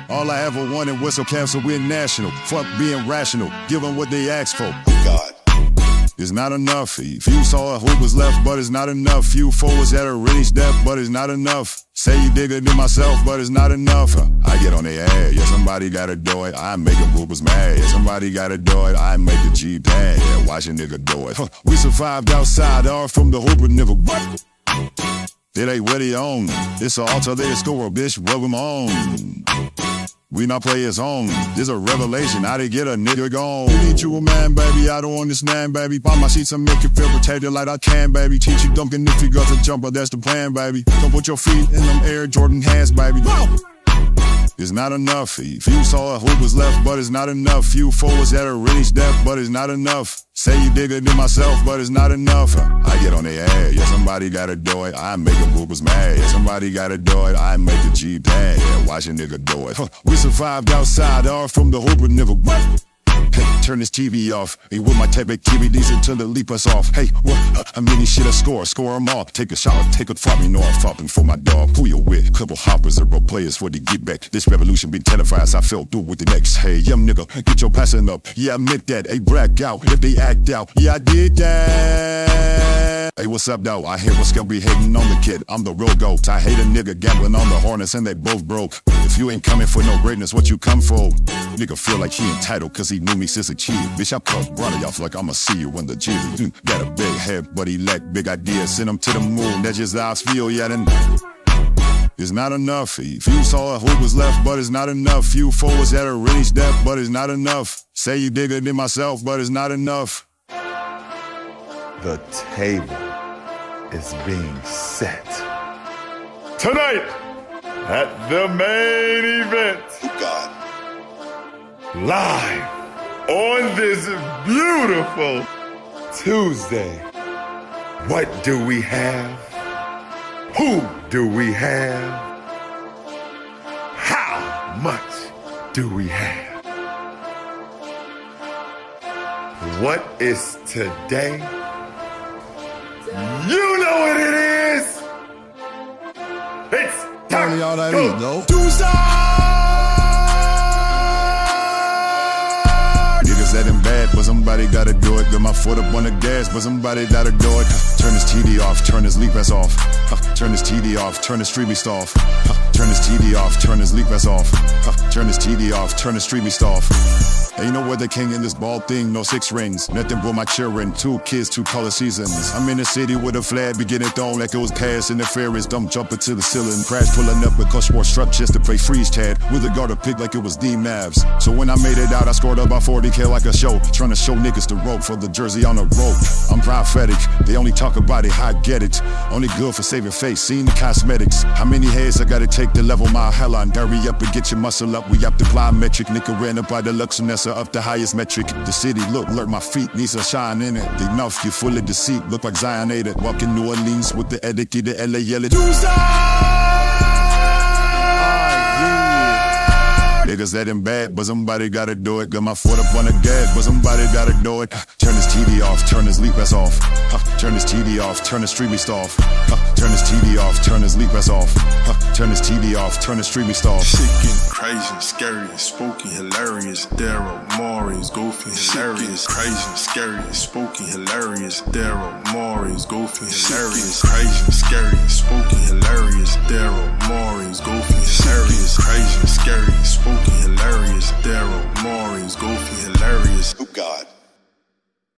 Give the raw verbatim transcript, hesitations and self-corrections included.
All I ever wanted was some cancel win national. Fuck being rational, give them what they asked for. God. It's not enough. Few saw who was left, but it's not enough. Few forwards that are reached depth, but it's not enough. Say you dig it to myself, but it's not enough. I get on their ass, yeah, somebody gotta do it. I make them boopers mad, yeah, somebody gotta do it. I make the G pad, yeah, watch a nigga do it. Huh. We survived outside, all from the hooper, nigga. What? It ain't what he own. It's an altar, they score, bitch, welcome on. We not players on. This a revelation. I did get a nigga gone. Need you a man, baby. I don't understand, baby. Find my sheets and make you feel protected like I can, baby. Teach you dunking if you got to jump, but that's the plan, baby. Don't put your feet in them Air Jordan hands, baby. Whoa! It's not enough. Few saw who was left, but it's not enough. Few forwards that are reached depth, but it's not enough. Say you dig it to myself, but it's not enough. I get on their ass, yeah, somebody gotta do it. I make them boopers mad, yeah, somebody gotta do it. I make the G pad, yeah, watch a nigga do it. Huh. We survived outside, all from the hooper, nigga. What? Hey, turn this T V off. Ain't with my type of T V Ds until they leap us off. Hey, what? How many shit I score? Score them off. Take a shower, take a fuck. Me know I'm flopping for my dog. Who you with? Couple hoppers or role players for the get back. This revolution been televised. I fell through with the next. Hey, young nigga, get your passing up. Yeah, I meant that. Hey, brag out if they act out. Yeah, I did that. Hey, what's up, though? I hear what's gonna be hating on the kid. I'm the real goat. I hate a nigga gambling on the Hornets and they both broke. If you ain't coming for no greatness, what you come for? Nigga feel like he entitled cause he knew me since a kid. Bitch, I cut Bronny off like I'ma see you in the G. Got a big head, but he lack big ideas. Send him to the moon, that's just how I feel, yeah, then. It's not enough. Few saw who was left, but it's not enough. Few forwards that are reached depth, but it's not enough. Say you dig it in myself, but it's not enough. The table is being set. Tonight, at the main event. God. Live on this beautiful Tuesday. What do we have? Who do we have? How much do we have? What is today? You know what it is! It's Taco Tuesday! Niggas that in bad, but somebody gotta do it. Got my foot up on the gas, but somebody gotta do it. Turn this T V off, turn this leap ass off. Turn this T V off, turn this streamy off. Turn this T V off, turn this leap ass off. Turn this T V off, turn this streamy off. Ain't no weather king in this ball thing, no six rings. Nothing but my children, two kids, two color seasons. I'm in the city with a flag, be getting thrown like it was past interference. Dumb jumping to the ceiling, crash pulling up with cuss war struck just to play freeze tag. With a guard a pick like it was D Mavs. So when I made it out, I scored about forty K like a show. Trying to show niggas the rope for the jersey on the rope. I'm prophetic, they only talk about it, I get it. Only good for saving face, seeing the cosmetics. How many heads I gotta take to level my hell on? Hurry up and get your muscle up, we up the plyometric. Nigga ran up by the Luxonessa up the highest metric. The city look, lurk my feet, needs a shine in it. Enough, you full of deceit, look like Zionated. Walking New Orleans with the etiquette, the L A yelling niggas that in bad, but somebody gotta do it. Got my foot up on the gas, but somebody gotta do it. Turn this T V off, turn this leap ass off. Turn this T V off, turn this streamy off. Turn this T V off, turn this leap ass off. Turn this T V off, turn this streamy off. Sick and crazy, scary, spooky, hilarious. Daryl Morris, goofy, hilarious. Crazy, scary, spooky, hilarious. Daryl Morris, goofy, hilarious. Crazy, scary, spooky, hilarious. Daryl Morris, goofy, hilarious. Crazy, scary, spooky, hilarious. Daryl Morris, goofy, hilarious. Oh God.